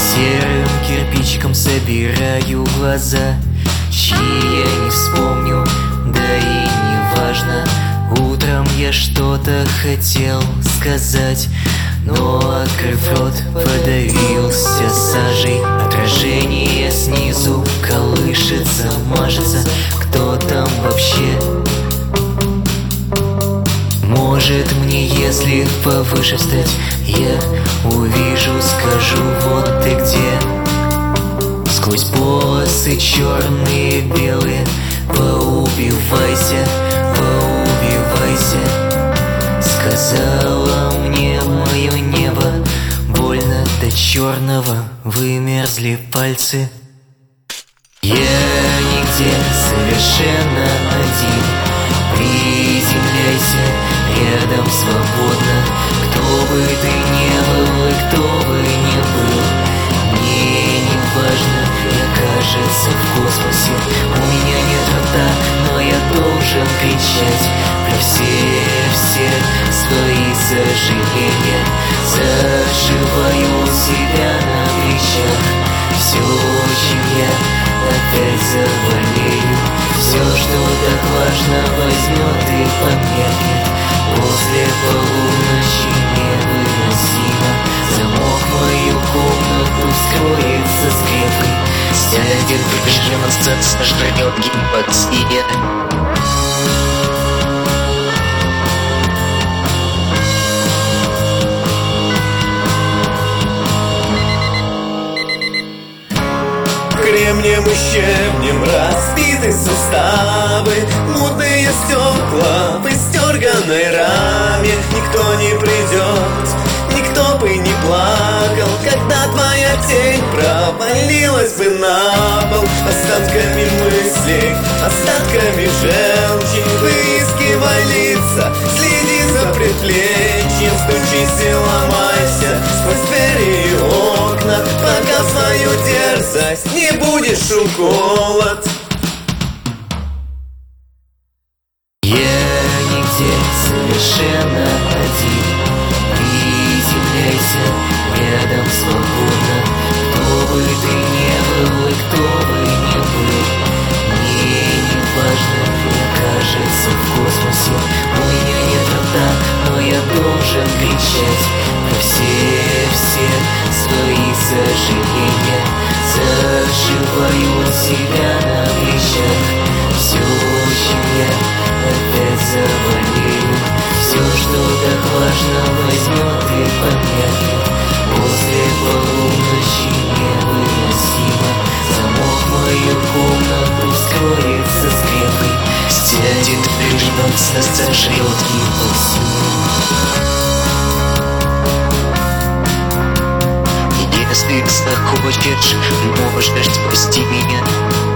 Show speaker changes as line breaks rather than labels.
Серым кирпичиком собираю глаза, чьи я не вспомню, да и не важно. Утром я что-то хотел сказать, но, открыв рот, подавился сажей. Отражение снизу колышется, мажется. Кто там вообще? Может, мне, если повыше встать, я увижу, скажу: вот ты где. Сквозь полосы черные, белые, поубивайся, поубивайся. Сказала мне мое небо: больно до черного, вымерзли пальцы. Я нигде, совершенно один. Приземляйся, рядом свободно. Кто бы ты ни был и кто бы ни был, мне не важно, я, кажется, в космосе. У меня нет рта, но я должен кричать про все свои сожаления. Зашиваю себя на плечах все, чем я опять заболею. Все, что так важно, возьмет и померкнет. После полуночи невыносимо. Замок в мою комнату скроется скрепкой. Стягивает прижимом сцен, жрет гипоксия.
Кремнем и щебнем разбиты суставы, мутные стекла в истерганной раме. Никто не придет, никто бы не плакал, когда твоя тень провалилась бы на пол. Остатками мыслей, остатками желчи выискивай лица, следи за предплечьем, стучись и ломайся сквозь двери и окна, пока свою дерзость не будешь уколот.
Я нигде, совершенно один. Приземляйся, рядом свободно. Кто бы ты ни был и кто бы ни был, мне не важно, мне кажется, в космосе. У меня нет рта, но я должен кричать про все свои сожаления. Зашиваю себя на плечах все, чем я опять заболею. Все, что так важно, возьмет и померкнет. После полуночи невыносимо. Замок в мою комнату скроется скрепкой. Стянет прижмется, зажрет гипоксия. Если захочешь, можешь спасти меня.